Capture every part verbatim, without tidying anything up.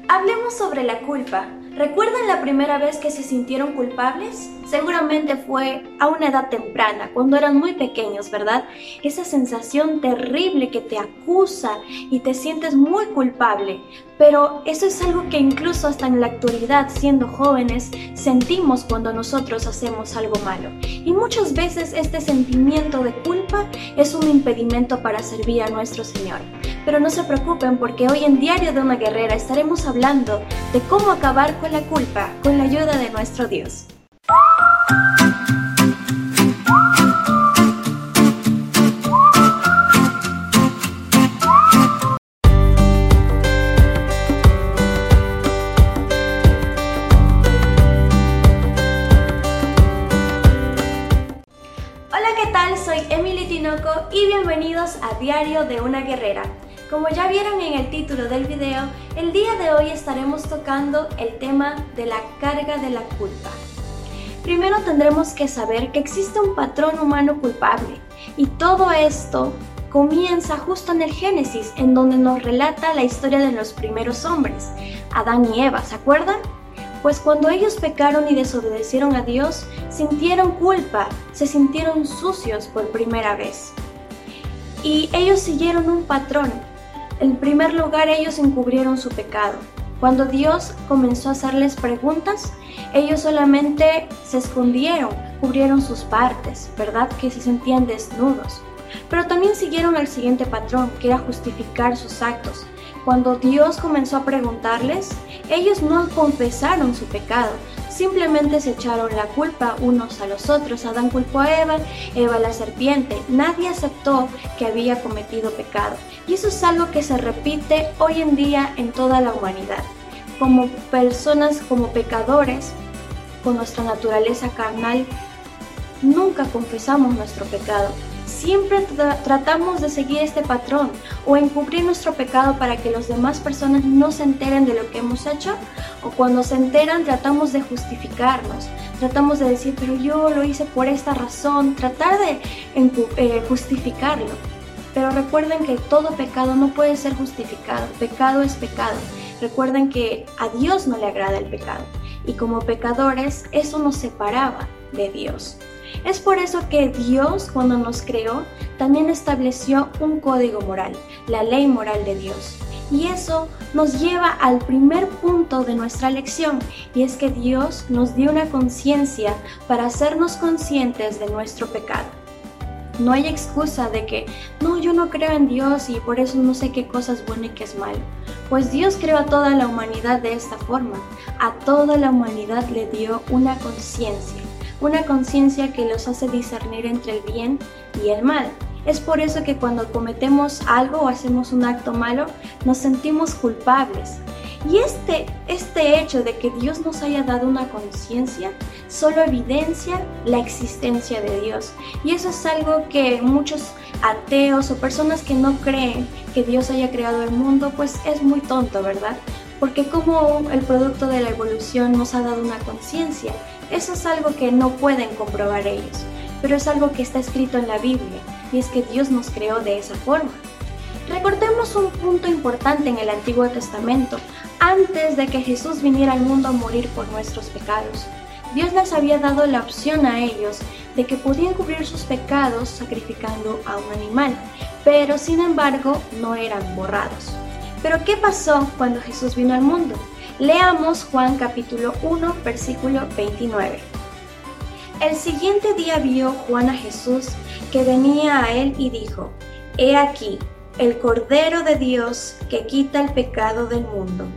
Hablemos sobre la culpa. ¿Recuerdan la primera vez que se sintieron culpables? Seguramente fue a una edad temprana, cuando eran muy pequeños, ¿verdad? Esa sensación terrible que te acusa y te sientes muy culpable. Pero eso es algo que incluso hasta en la actualidad, siendo jóvenes, sentimos cuando nosotros hacemos algo malo. Y muchas veces este sentimiento de culpa es un impedimento para servir a nuestro Señor. Pero no se preocupen, porque hoy en Diario de una Guerrera estaremos hablando de cómo acabar con la culpa con la ayuda de nuestro Dios. Hola, ¿qué tal? Soy Emily Tinoco y bienvenidos a Diario de una Guerrera. Como ya vieron en el título del video, el día de hoy estaremos tocando el tema de la carga de la culpa. Primero tendremos que saber que existe un patrón humano culpable, y todo esto comienza justo en el Génesis, en donde nos relata la historia de los primeros hombres, Adán y Eva, ¿se acuerdan? Pues cuando ellos pecaron y desobedecieron a Dios, sintieron culpa, se sintieron sucios por primera vez. Y ellos siguieron un patrón. En primer lugar, ellos encubrieron su pecado. Cuando Dios comenzó a hacerles preguntas, ellos solamente se escondieron, cubrieron sus partes, ¿verdad? Que se sentían desnudos. Pero también siguieron el siguiente patrón, que era justificar sus actos. Cuando Dios comenzó a preguntarles, ellos no confesaron su pecado, simplemente se echaron la culpa unos a los otros. Adán culpó a Eva, Eva a la serpiente. Nadie aceptó que había cometido pecado. Y eso es algo que se repite hoy en día en toda la humanidad. Como personas, como pecadores, con nuestra naturaleza carnal, nunca confesamos nuestro pecado. Siempre tra- tratamos de seguir este patrón o encubrir nuestro pecado para que las demás personas no se enteren de lo que hemos hecho, o cuando se enteran tratamos de justificarnos, tratamos de decir, pero yo lo hice por esta razón, tratar de encu- eh, justificarlo. Pero recuerden que todo pecado no puede ser justificado, pecado es pecado. Recuerden que a Dios no le agrada el pecado, y como pecadores eso nos separaba de Dios. Es por eso que Dios, cuando nos creó, también estableció un código moral, la ley moral de Dios. Y eso nos lleva al primer punto de nuestra lección, y es que Dios nos dio una conciencia para hacernos conscientes de nuestro pecado. No hay excusa de que, no, yo no creo en Dios y por eso no sé qué cosa es bueno y qué es malo. Pues Dios creó a toda la humanidad de esta forma. A toda la humanidad le dio una conciencia. Una conciencia que los hace discernir entre el bien y el mal. Es por eso que cuando cometemos algo o hacemos un acto malo, nos sentimos culpables. Y este, este hecho de que Dios nos haya dado una conciencia solo evidencia la existencia de Dios. Y eso es algo que muchos ateos o personas que no creen que Dios haya creado el mundo, pues es muy tonto, ¿verdad? Porque como el producto de la evolución nos ha dado una conciencia, eso es algo que no pueden comprobar ellos, pero es algo que está escrito en la Biblia, y es que Dios nos creó de esa forma. Recordemos un punto importante en el Antiguo Testamento. Antes de que Jesús viniera al mundo a morir por nuestros pecados, Dios les había dado la opción a ellos de que podían cubrir sus pecados sacrificando a un animal, pero sin embargo no eran borrados. Pero ¿qué pasó cuando Jesús vino al mundo? Leamos Juan capítulo uno, versículo veintinueve. El siguiente día vio Juan a Jesús que venía a él y dijo: He aquí, el Cordero de Dios que quita el pecado del mundo.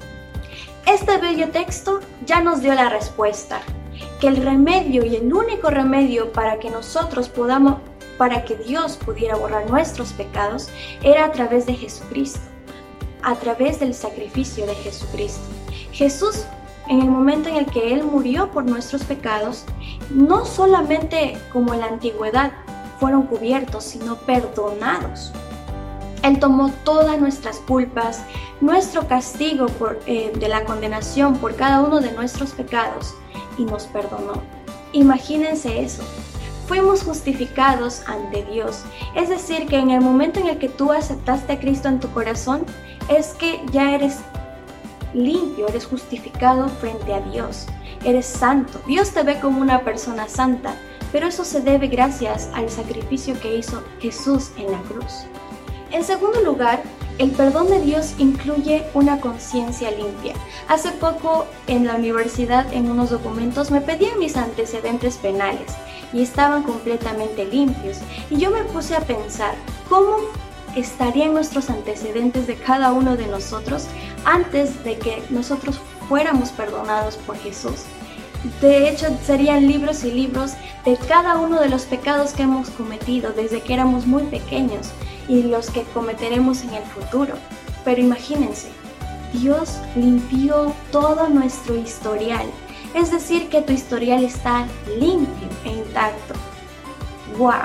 Este bello texto ya nos dio la respuesta, que el remedio y el único remedio para que nosotros podamos, para que Dios pudiera borrar nuestros pecados, era a través de Jesucristo. A través del sacrificio de Jesucristo. Jesús, en el momento en el que Él murió por nuestros pecados, no solamente como en la antigüedad fueron cubiertos, sino perdonados. Él tomó todas nuestras culpas, nuestro castigo por, eh, de la condenación por cada uno de nuestros pecados, y nos perdonó. Imagínense eso. Fuimos justificados ante Dios. Es decir, que en el momento en el que tú aceptaste a Cristo en tu corazón, es que ya eres limpio, eres justificado frente a Dios, eres santo. Dios te ve como una persona santa, pero eso se debe gracias al sacrificio que hizo Jesús en la cruz. En segundo lugar, el perdón de Dios incluye una conciencia limpia. Hace poco en la universidad, en unos documentos, me pedían mis antecedentes penales y estaban completamente limpios. Y yo me puse a pensar, ¿cómo estarían nuestros antecedentes de cada uno de nosotros antes de que nosotros fuéramos perdonados por Jesús? De hecho, serían libros y libros de cada uno de los pecados que hemos cometido desde que éramos muy pequeños y los que cometeremos en el futuro. Pero imagínense, Dios limpió todo nuestro historial, es decir, que tu historial está limpio e intacto. ¡Wow!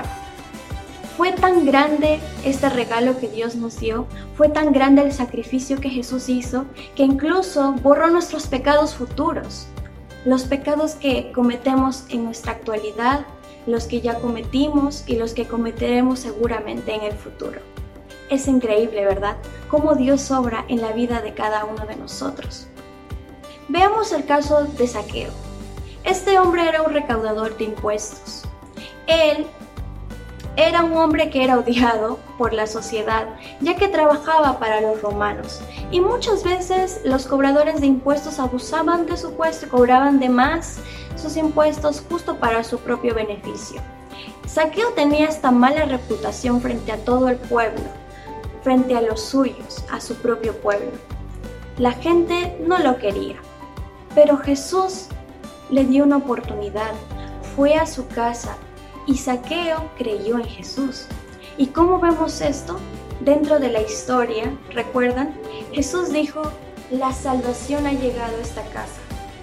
Fue tan grande este regalo que Dios nos dio, fue tan grande el sacrificio que Jesús hizo, que incluso borró nuestros pecados futuros. Los pecados que cometemos en nuestra actualidad, los que ya cometimos y los que cometeremos seguramente en el futuro. Es increíble, ¿verdad?, cómo Dios obra en la vida de cada uno de nosotros. Veamos el caso de Zaqueo. Este hombre era un recaudador de impuestos. Él era un hombre que era odiado por la sociedad, ya que trabajaba para los romanos. Y muchas veces los cobradores de impuestos abusaban de su puesto y cobraban de más sus impuestos justo para su propio beneficio. Zaqueo tenía esta mala reputación frente a todo el pueblo, frente a los suyos, a su propio pueblo. La gente no lo quería, pero Jesús le dio una oportunidad, fue a su casa y Zaqueo creyó en Jesús. ¿Y cómo vemos esto? Dentro de la historia, ¿recuerdan? Jesús dijo, la salvación ha llegado a esta casa.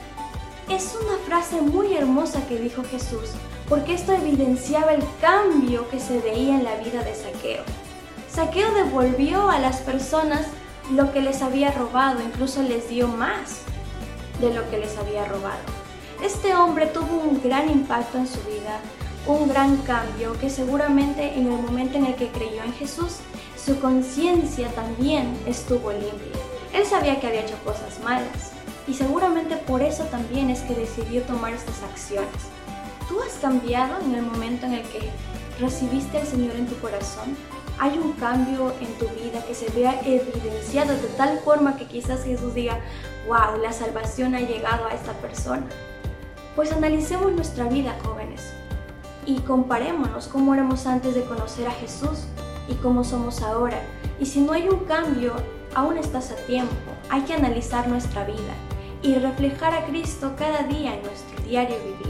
Es una frase muy hermosa que dijo Jesús, porque esto evidenciaba el cambio que se veía en la vida de Zaqueo. Zaqueo devolvió a las personas lo que les había robado, incluso les dio más de lo que les había robado. Este hombre tuvo un gran impacto en su vida, un gran cambio que seguramente en el momento en el que creyó en Jesús, su conciencia también estuvo limpia. Él sabía que había hecho cosas malas y seguramente por eso también es que decidió tomar estas acciones. ¿Tú has cambiado en el momento en el que recibiste al Señor en tu corazón? ¿Hay un cambio en tu vida que se vea evidenciado de tal forma que quizás Jesús diga, wow, la salvación ha llegado a esta persona? Pues analicemos nuestra vida, jóvenes, y comparémonos cómo éramos antes de conocer a Jesús y cómo somos ahora. Y si no hay un cambio, aún estás a tiempo. Hay que analizar nuestra vida y reflejar a Cristo cada día en nuestro diario vivir.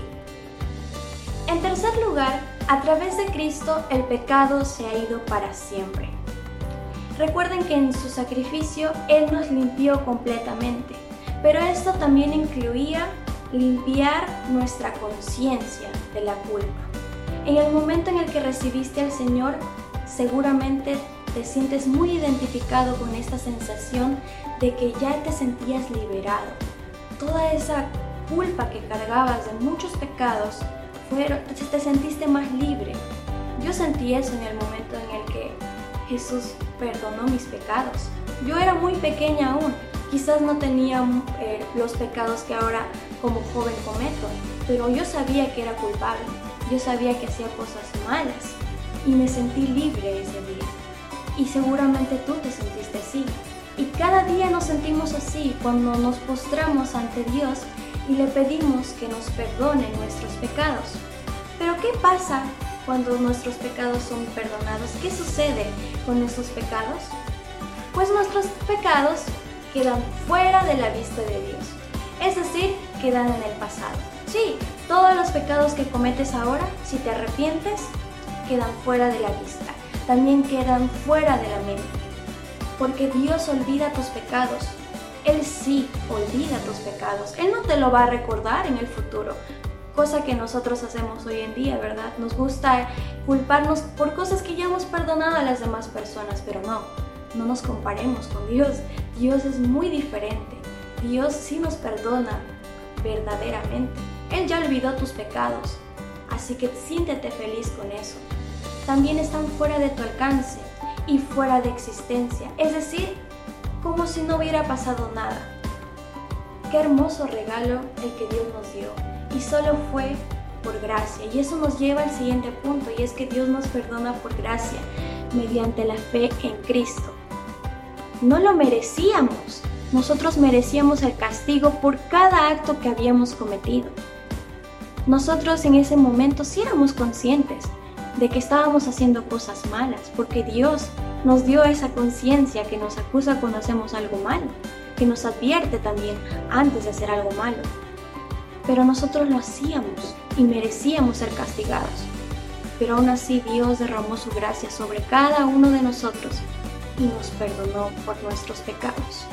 En tercer lugar, a través de Cristo el pecado se ha ido para siempre. Recuerden que en su sacrificio Él nos limpió completamente, pero esto también incluía limpiar nuestra conciencia de la culpa. En el momento en el que recibiste al Señor, seguramente te sientes muy identificado con esta sensación de que ya te sentías liberado. Toda esa culpa que cargabas de muchos pecados, fueron, te sentiste más libre. Yo sentí eso en el momento en el que Jesús perdonó mis pecados. Yo era muy pequeña aún, quizás no tenía eh, los pecados que ahora como joven cometo, pero yo sabía que era culpable, yo sabía que hacía cosas malas y me sentí libre ese día. Y seguramente tú te sentiste así. Y cada día nos sentimos así cuando nos postramos ante Dios y le pedimos que nos perdone nuestros pecados. Pero ¿qué pasa cuando nuestros pecados son perdonados? ¿Qué sucede con esos pecados? Pues nuestros pecados quedan fuera de la vista de Dios, es decir, quedan en el pasado. Sí, todos los pecados que cometes ahora, si te arrepientes, quedan fuera de la vista, también quedan fuera de la mente, porque Dios olvida tus pecados. Él sí olvida tus pecados. Él no te lo va a recordar en el futuro, cosa que nosotros hacemos hoy en día, ¿verdad? Nos gusta culparnos por cosas que ya hemos perdonado a las demás personas, pero no, no nos comparemos con Dios. Dios es muy diferente. Dios sí nos perdona verdaderamente. Él ya olvidó tus pecados, así que siéntete feliz con eso. También están fuera de tu alcance y fuera de existencia, es decir, como si no hubiera pasado nada. qué hermoso regalo el que Dios nos dio. Y solo fue por gracia. Y eso nos lleva al siguiente punto, y es que Dios nos perdona por gracia, mediante la fe en Cristo. No lo merecíamos. Nosotros merecíamos el castigo por cada acto que habíamos cometido. Nosotros en ese momento sí éramos conscientes de que estábamos haciendo cosas malas, porque Dios nos dio esa conciencia que nos acusa cuando hacemos algo malo, que nos advierte también antes de hacer algo malo. Pero nosotros lo hacíamos y merecíamos ser castigados. Pero aún así Dios derramó su gracia sobre cada uno de nosotros y nos perdonó por nuestros pecados.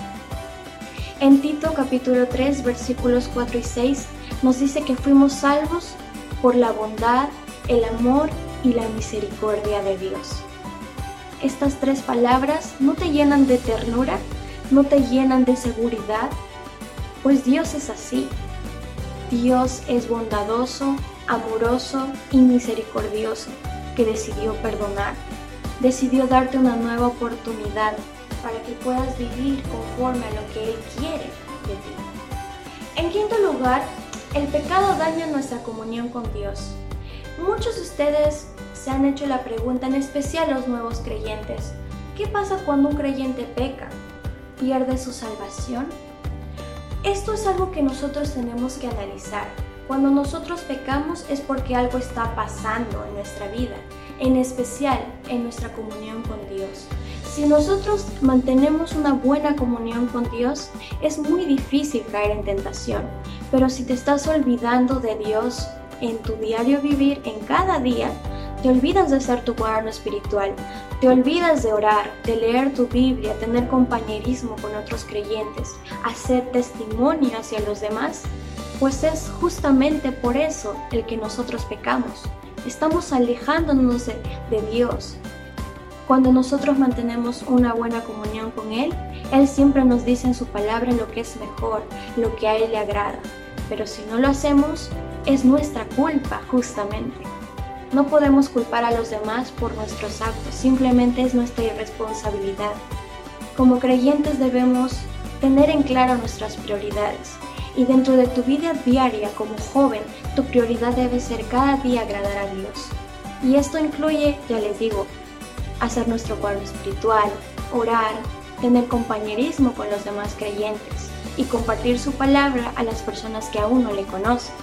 En Tito capítulo tres versículos cuatro y seis nos dice que fuimos salvos por la bondad, el amor y la misericordia de Dios. Estas tres palabras no te llenan de ternura, no te llenan de seguridad, pues Dios es así. Dios es bondadoso, amoroso y misericordioso, que decidió perdonar, decidió darte una nueva oportunidad para que puedas vivir conforme a lo que Él quiere de ti. En quinto lugar, el pecado daña nuestra comunión con Dios. Muchos de ustedes se han hecho la pregunta, en especial los nuevos creyentes, ¿qué pasa cuando un creyente peca? ¿Pierde su salvación? Esto es algo que nosotros tenemos que analizar. Cuando nosotros pecamos es porque algo está pasando en nuestra vida, en especial en nuestra comunión con Dios. Si nosotros mantenemos una buena comunión con Dios, es muy difícil caer en tentación. Pero si te estás olvidando de Dios en tu diario vivir, en cada día, te olvidas de ser tu guardián espiritual, te olvidas de orar, de leer tu Biblia, tener compañerismo con otros creyentes, hacer testimonio hacia los demás, pues es justamente por eso el que nosotros pecamos. Estamos alejándonos de, de Dios. Cuando nosotros mantenemos una buena comunión con Él, Él siempre nos dice en su palabra lo que es mejor, lo que a Él le agrada. Pero si no lo hacemos, es nuestra culpa justamente. No podemos culpar a los demás por nuestros actos, simplemente es nuestra irresponsabilidad. Como creyentes debemos tener en claro nuestras prioridades. Y dentro de tu vida diaria como joven, tu prioridad debe ser cada día agradar a Dios. Y esto incluye, ya les digo, hacer nuestro guardián espiritual, orar, tener compañerismo con los demás creyentes y compartir su palabra a las personas que aún no le conocen.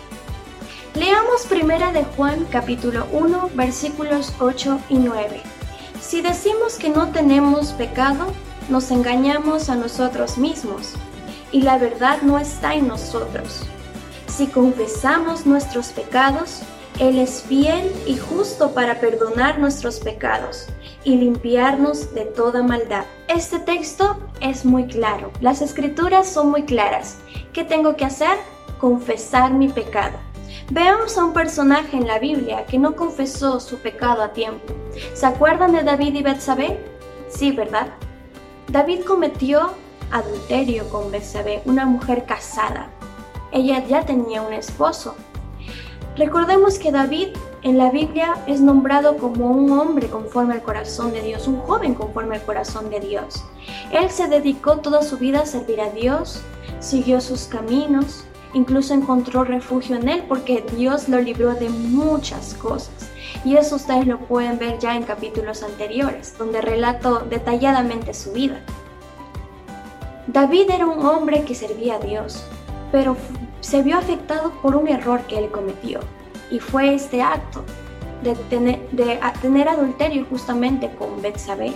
Leamos primera de Juan capítulo uno versículos ocho y nueve. Si decimos que no tenemos pecado, nos engañamos a nosotros mismos y la verdad no está en nosotros. Si confesamos nuestros pecados, Él es fiel y justo para perdonar nuestros pecados y limpiarnos de toda maldad. Este texto es muy claro. Las escrituras son muy claras. ¿Qué tengo que hacer? Confesar mi pecado. Veamos a un personaje en la Biblia que no confesó su pecado a tiempo. ¿Se acuerdan de David y Betsabé? Sí, ¿verdad? David cometió adulterio con Betsabé, una mujer casada. Ella ya tenía un esposo. Recordemos que David en la Biblia es nombrado como un hombre conforme al corazón de Dios, un joven conforme al corazón de Dios. Él se dedicó toda su vida a servir a Dios, siguió sus caminos, incluso encontró refugio en Él porque Dios lo libró de muchas cosas. Y eso ustedes lo pueden ver ya en capítulos anteriores, donde relato detalladamente su vida. David era un hombre que servía a Dios, pero se vio afectado por un error que él cometió. Y fue este acto de tener, de tener adulterio justamente con Betsabé.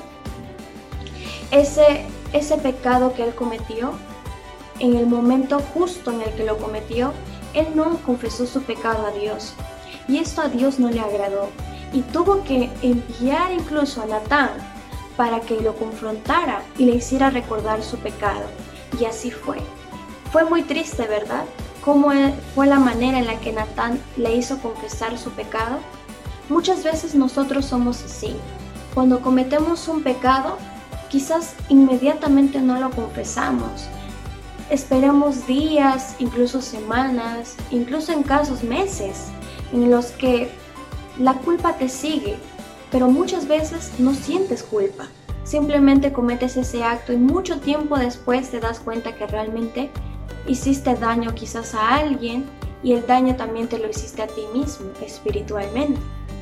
Ese, ese pecado que él cometió, en el momento justo en el que lo cometió, él no confesó su pecado a Dios. Y esto a Dios no le agradó. Y tuvo que enviar incluso a Natán para que lo confrontara y le hiciera recordar su pecado. Y así fue. Fue muy triste, ¿verdad? ¿Cómo fue la manera en la que Natán le hizo confesar su pecado? Muchas veces nosotros somos así. Cuando cometemos un pecado, quizás inmediatamente no lo confesamos. Esperemos días, incluso semanas, incluso en casos meses, en los que la culpa te sigue, pero muchas veces no sientes culpa. Simplemente cometes ese acto y mucho tiempo después te das cuenta que realmente hiciste daño quizás a alguien y el daño también te lo hiciste a ti mismo espiritualmente.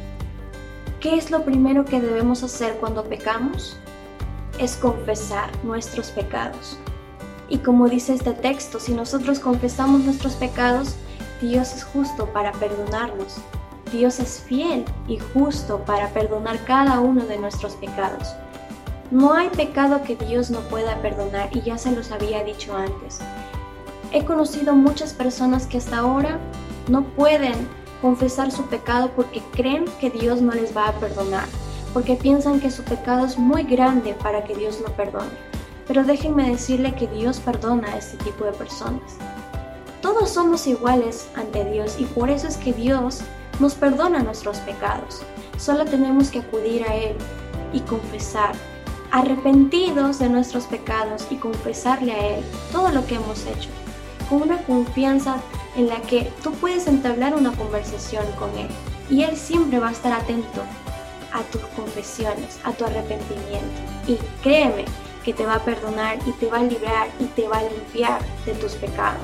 ¿Qué es lo primero que debemos hacer cuando pecamos? Es confesar nuestros pecados. Y como dice este texto, si nosotros confesamos nuestros pecados, Dios es justo para perdonarnos. Dios es fiel y justo para perdonar cada uno de nuestros pecados. No hay pecado que Dios no pueda perdonar, y ya se los había dicho antes. He conocido muchas personas que hasta ahora no pueden confesar su pecado porque creen que Dios no les va a perdonar, porque piensan que su pecado es muy grande para que Dios lo perdone. Pero déjenme decirle que Dios perdona a este tipo de personas. Todos somos iguales ante Dios y por eso es que Dios nos perdona nuestros pecados. Solo tenemos que acudir a Él y confesar, arrepentidos de nuestros pecados, y confesarle a Él todo lo que hemos hecho, con una confianza en la que tú puedes entablar una conversación con Él y Él siempre va a estar atento a tus confesiones, a tu arrepentimiento, y créeme que te va a perdonar y te va a librar y te va a limpiar de tus pecados.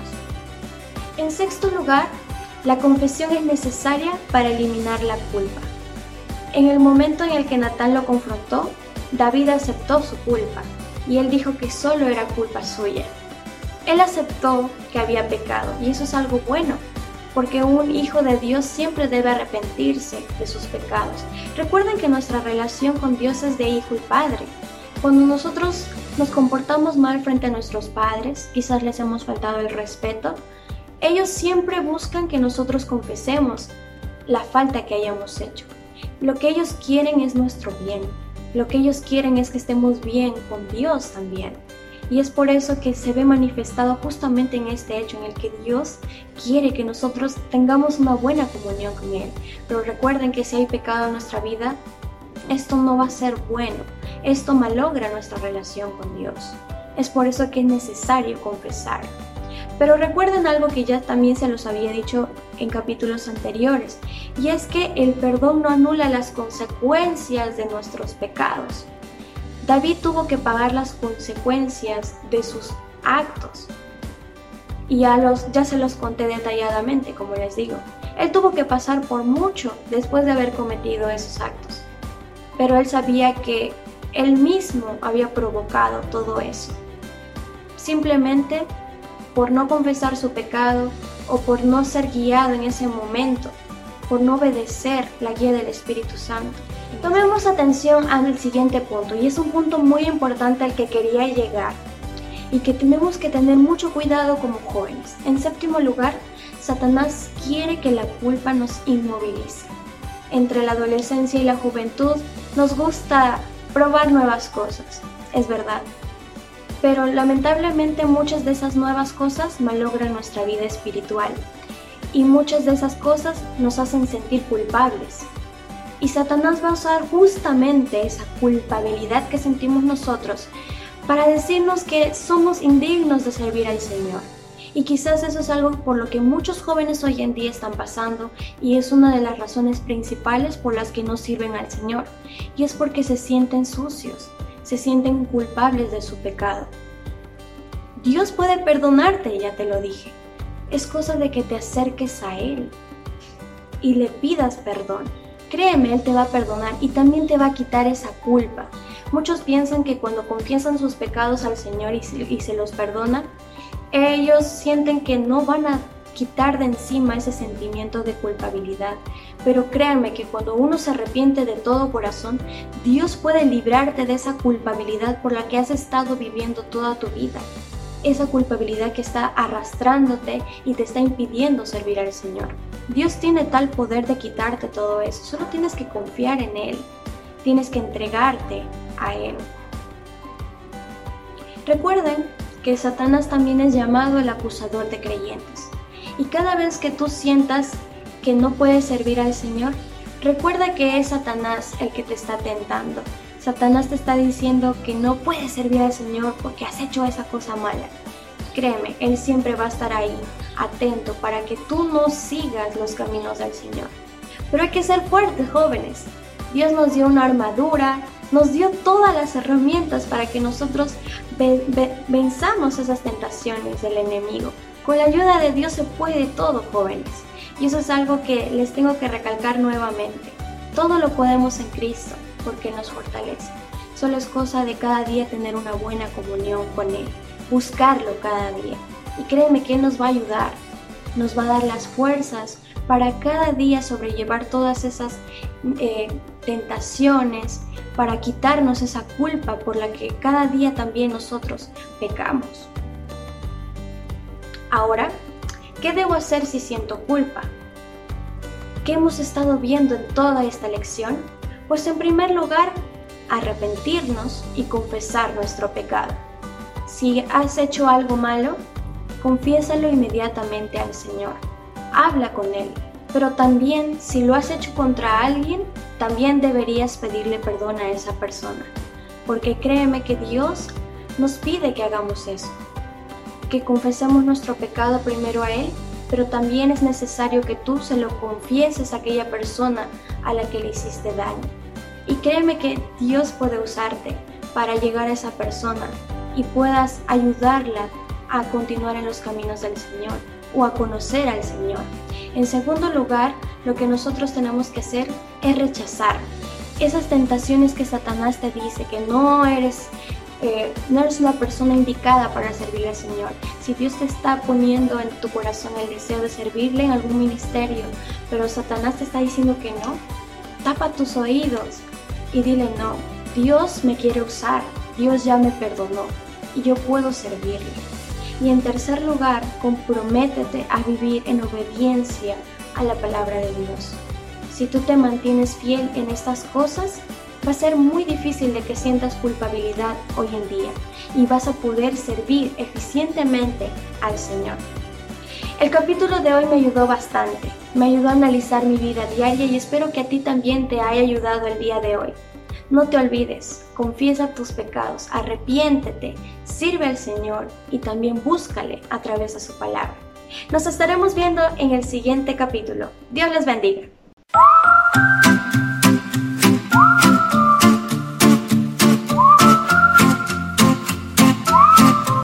En sexto lugar, la confesión es necesaria para eliminar la culpa. En el momento en el que Natán lo confrontó, David aceptó su culpa y él dijo que solo era culpa suya. Él aceptó que había pecado y eso es algo bueno, porque un hijo de Dios siempre debe arrepentirse de sus pecados. Recuerden que nuestra relación con Dios es de hijo y padre. Cuando nosotros nos comportamos mal frente a nuestros padres, quizás les hemos faltado el respeto, ellos siempre buscan que nosotros confesemos la falta que hayamos hecho. Lo que ellos quieren es nuestro bien. Lo que ellos quieren es que estemos bien con Dios también. Y es por eso que se ve manifestado justamente en este hecho en el que Dios quiere que nosotros tengamos una buena comunión con Él. Pero recuerden que si hay pecado en nuestra vida, esto no va a ser bueno. Esto malogra nuestra relación con Dios. Es por eso que es necesario confesar. Pero recuerden algo que ya también se los había dicho en capítulos anteriores, y es que el perdón no anula las consecuencias de nuestros pecados. David tuvo que pagar las consecuencias de sus actos, y ya, los, ya se los conté detalladamente, como les digo. Él tuvo que pasar por mucho después de haber cometido esos actos, pero él sabía que él mismo había provocado todo eso. Simplemente por no confesar su pecado o por no ser guiado en ese momento, por no obedecer la guía del Espíritu Santo. Tomemos atención al siguiente punto, y es un punto muy importante al que quería llegar y que tenemos que tener mucho cuidado como jóvenes. En séptimo lugar, Satanás quiere que la culpa nos inmovilice. Entre la adolescencia y la juventud nos gusta probar nuevas cosas, es verdad. Pero lamentablemente muchas de esas nuevas cosas malogran nuestra vida espiritual y muchas de esas cosas nos hacen sentir culpables. Y Satanás va a usar justamente esa culpabilidad que sentimos nosotros para decirnos que somos indignos de servir al Señor. Y quizás eso es algo por lo que muchos jóvenes hoy en día están pasando, y es una de las razones principales por las que no sirven al Señor. Y es porque se sienten sucios. Se sienten culpables de su pecado. Dios puede perdonarte, ya te lo dije. Es cosa de que te acerques a Él y le pidas perdón. Créeme, Él te va a perdonar y también te va a quitar esa culpa. Muchos piensan que cuando confiesan sus pecados al Señor y se, y se los perdonan, ellos sienten que no van a quitar de encima ese sentimiento de culpabilidad. Pero créanme que cuando uno se arrepiente de todo corazón, Dios puede librarte de esa culpabilidad por la que has estado viviendo toda tu vida. Esa culpabilidad que está arrastrándote y te está impidiendo servir al Señor. Dios tiene tal poder de quitarte todo eso. Solo tienes que confiar en Él. Tienes que entregarte a Él. Recuerden que Satanás también es llamado el acusador de creyentes. Y cada vez que tú sientas que no puedes servir al Señor, recuerda que es Satanás el que te está tentando. Satanás te está diciendo que no puedes servir al Señor porque has hecho esa cosa mala. Créeme, Él siempre va a estar ahí, atento, para que tú no sigas los caminos del Señor. Pero hay que ser fuertes, jóvenes. Dios nos dio una armadura, nos dio todas las herramientas para que nosotros ve ve venzamos esas tentaciones del enemigo. Con la ayuda de Dios se puede todo, jóvenes. Y eso es algo que les tengo que recalcar nuevamente. Todo lo podemos en Cristo, porque nos fortalece. Solo es cosa de cada día tener una buena comunión con Él, buscarlo cada día. Y créeme que Él nos va a ayudar, nos va a dar las fuerzas para cada día sobrellevar todas esas eh, tentaciones, para quitarnos esa culpa por la que cada día también nosotros pecamos. Ahora, ¿qué debo hacer si siento culpa? ¿Qué hemos estado viendo en toda esta lección? Pues en primer lugar, arrepentirnos y confesar nuestro pecado. Si has hecho algo malo, confiésalo inmediatamente al Señor. Habla con Él. Pero también, si lo has hecho contra alguien, también deberías pedirle perdón a esa persona. Porque créeme que Dios nos pide que hagamos eso. Que confesemos nuestro pecado primero a Él, pero también es necesario que tú se lo confieses a aquella persona a la que le hiciste daño. Y créeme que Dios puede usarte para llegar a esa persona y puedas ayudarla a continuar en los caminos del Señor o a conocer al Señor. En segundo lugar, lo que nosotros tenemos que hacer es rechazar esas tentaciones que Satanás te dice que no eres, eh, no eres una persona indicada para servirle al Señor. Si Dios te está poniendo en tu corazón el deseo de servirle en algún ministerio, pero Satanás te está diciendo que no, tapa tus oídos y dile no. Dios me quiere usar, Dios ya me perdonó y yo puedo servirle. Y en tercer lugar, comprométete a vivir en obediencia a la palabra de Dios. Si tú te mantienes fiel en estas cosas, va a ser muy difícil de que sientas culpabilidad hoy en día y vas a poder servir eficientemente al Señor. El capítulo de hoy me ayudó bastante, me ayudó a analizar mi vida diaria y espero que a ti también te haya ayudado el día de hoy. No te olvides, confiesa tus pecados, arrepiéntete, sirve al Señor y también búscale a través de su palabra. Nos estaremos viendo en el siguiente capítulo. Dios les bendiga.